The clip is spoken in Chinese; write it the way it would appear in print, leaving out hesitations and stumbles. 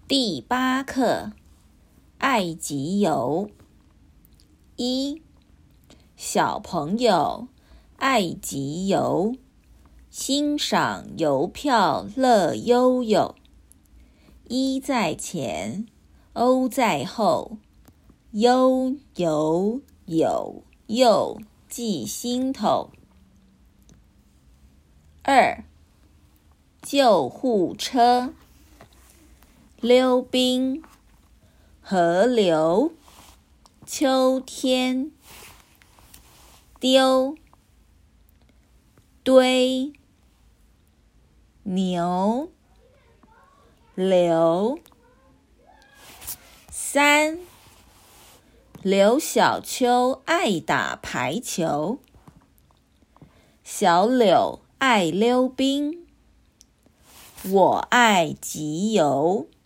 第8课，爱集邮。1. 小朋友爱集邮，欣赏邮票乐悠悠。一在前，O 在后，悠游有又记心头。2. 救护车，溜冰，河流，秋天，丢，堆，牛，流。3. 刘小秋爱打排球，小柳爱溜冰，我爱集邮。